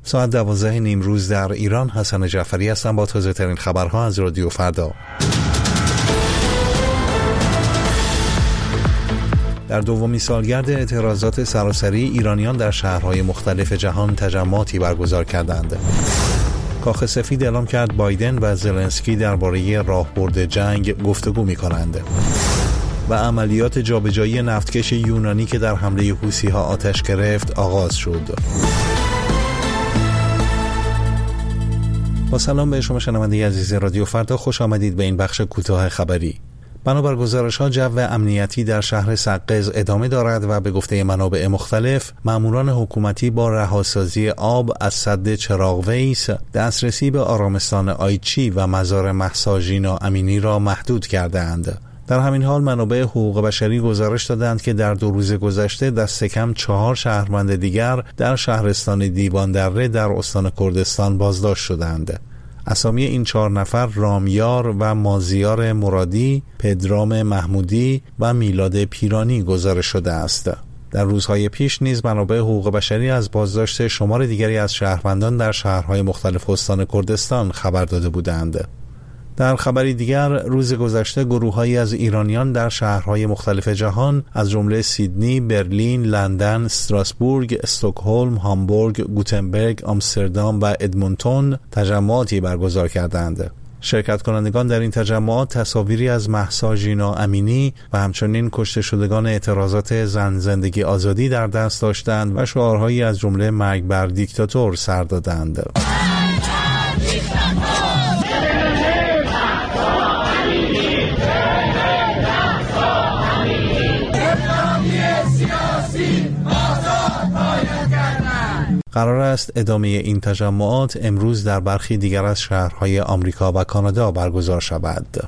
ساعت 12 نیمروز در ایران. حسن جعفری هستم با تازه ترین خبرها از رادیو فردا. در دومین سالگرد اعتراضات سراسری، ایرانیان در شهرهای مختلف جهان تجمعاتی برگزار کردند. کاخ سفید اعلام کرد بایدن و زلنسکی درباره راهبرد جنگ گفتگو می‌کنند. و عملیات جابجایی نفتکش یونانی که در حمله حوثی‌ها آتش گرفت آغاز شد. با سلام به شما شنونده عزیز رادیو فردا، خوش آمدید به این بخش کوتاه خبری. بنابر گزارش‌ها جو امنیتی در شهر سقز ادامه دارد و به گفته منابع مختلف، ماموران حکومتی با رهاسازی آب از سد چراغ ویس دسترسی به آرامستان آیچی و مزار مهسا ژینا امینی را محدود کرده‌اند. در همین حال منابع حقوق بشری گزارش دادند که در 2 روز گذشته دست کم 4 شهروند دیگر در شهرستان دیوان دره در استان کردستان بازداشت شدند. اسامی این 4 نفر رامیار و مازیار مرادی، پدرام محمودی و میلاد پیرانی گزارش شده است. در روزهای پیش نیز منابع حقوق بشری از بازداشت شمار دیگری از شهروندان در شهرهای مختلف استان کردستان خبر داده بودند. در خبری دیگر، روز گذشته گروه‌هایی از ایرانیان در شهرهای مختلف جهان از جمله سیدنی، برلین، لندن، استراسبورگ، استکهلم، هامبورگ، گوتنبرگ، آمستردام و ادمونتون تجمعاتی برگزار کردند. شرکت کنندگان در این تجمعات تصاویری از مهسا ژینا امینی و همچنین کشته شدگان اعتراضات زن زندگی آزادی در دست داشتند و شعارهایی از جمله مرگ بر دیکتاتور سر دادند. قرار است ادامه این تجمعات امروز در برخی دیگر از شهرهای آمریکا و کانادا برگزار شود.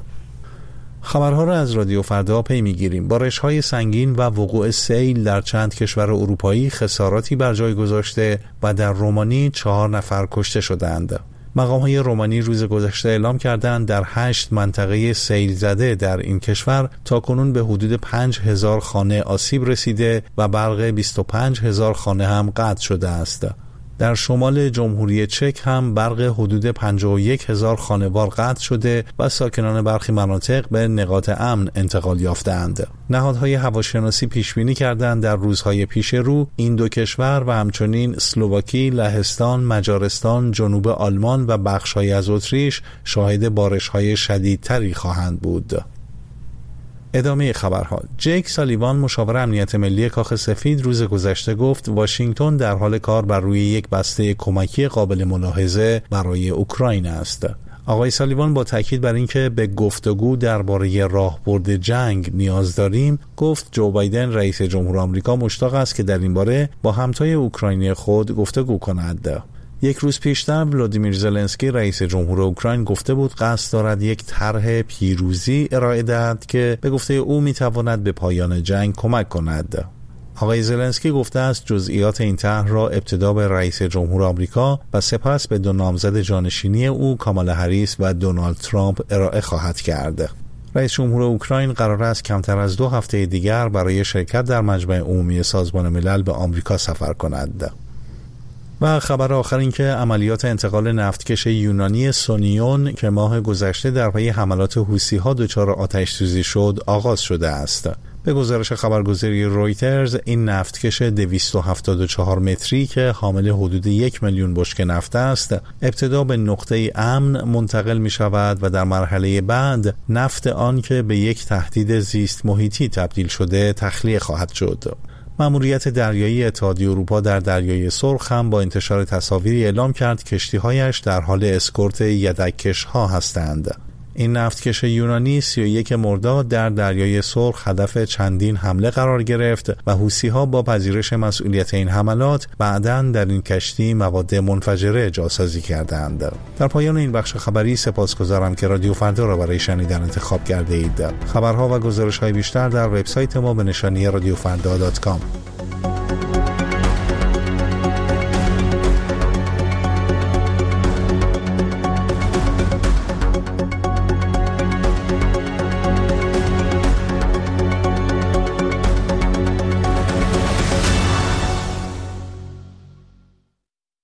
خبرها را از رادیو فردا پی می‌گیریم. بارش‌های سنگین و وقوع سیل در چند کشور اروپایی خساراتی بر جای گذاشته و در رومانی 4 نفر کشته شدند. مقام‌های رومانی روز گذشته اعلام کردند در 8 منطقه سیل زده در این کشور تاکنون به حدود 5000 خانه آسیب رسیده و برق 25000 خانه هم قطع شده است. در شمال جمهوری چک هم برق حدود 51000 خانوار قطع شده و ساکنان برخی مناطق به نقاط امن انتقال یافتند. نهادهای هواشناسی پیشبینی کردند در روزهای پیش رو این 2 کشور و همچنین اسلواکی، لهستان، مجارستان، جنوب آلمان و بخش‌هایی از اتریش شاهد بارش‌های شدیدتری خواهند بود. ادامه خبرها. جیک سالیوان، مشاور امنیت ملی کاخ سفید، روز گذشته گفت واشنگتن در حال کار بر روی یک بسته کمکی قابل ملاحظه برای اوکراین است. آقای سالیوان با تاکید بر اینکه به گفتگو درباره راهبرد جنگ نیاز داریم، گفت جو بایدن رئیس جمهور آمریکا مشتاق است که در این باره با همتای اوکراینی خود گفتگو کند. 1 روز پیشتر ولادیمیر زلنسکی رئیس جمهور اوکراین گفته بود قصد دارد یک طرح پیروزی ارائه دهد که به گفته او میتواند به پایان جنگ کمک کند. آقای زلنسکی گفته است جزئیات این طرح را ابتدا به رئیس جمهور آمریکا و سپس به 2 نامزد جانشینی او کامالا هریس و دونالد ترامپ ارائه خواهد کرد. رئیس جمهور اوکراین قرار است کمتر از 2 هفته دیگر برای شرکت در مجمع عمومی سازمان ملل به آمریکا سفر کند. و خبر آخر این که عملیات انتقال نفتکش یونانی سونیون که ماه گذشته در پی حملات حوثی‌ها دچار آتش‌سوزی شد آغاز شده است. به گزارش خبرگزاری رویترز، این نفتکش 274 متری که حامل حدود 1 میلیون بشکه نفت است، ابتدا به نقطه امن منتقل می شود و در مرحله بعد نفت آن که به یک تهدید زیست محیطی تبدیل شده تخلیه خواهد شد. ماموریت دریایی اتحادیه اروپا در دریای سرخ هم با انتشار تصاویری اعلام کرد کشتی‌هایش در حال اسکورت یدک‌کش‌ها هستند. این نفتکش یونانی 31 مرداد در دریای سرخ هدف چندین حمله قرار گرفت و حوثی‌ها با پذیرش مسئولیت این حملات بعداً در این کشتی مواد منفجره جاسازی کردند. در پایان این بخش خبری سپاسگزارم که رادیو فردا را برای شنیدن انتخاب کرده اید. خبرها و گزارش‌های بیشتر در وبسایت ما به نشانی radiofrda.com.